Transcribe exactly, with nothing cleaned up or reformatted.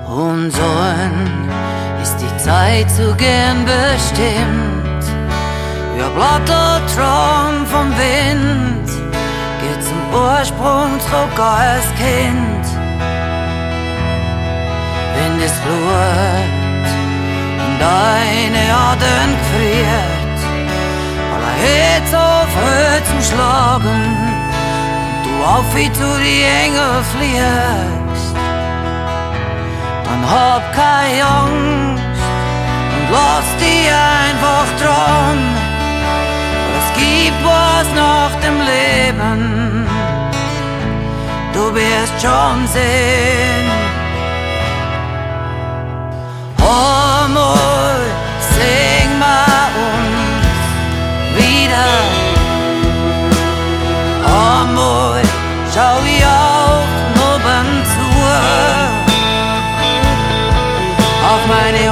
Und so ist die Zeit zu gern bestimmt. Ja, Blatter Traum vom Wind geht zum Ursprung zurück als Kind. Wenn es flucht und deine Adern gefriert, weil er Herz aufhört zu schlagen und du auf wie zu die Engel fliegst, dann hab keine Angst und lass dich einfach dran. Es gibt was nach dem Leben, du wirst schon sehen. Amor, sing mal uns wieder. Amor, schau ich auch oben zu auf meine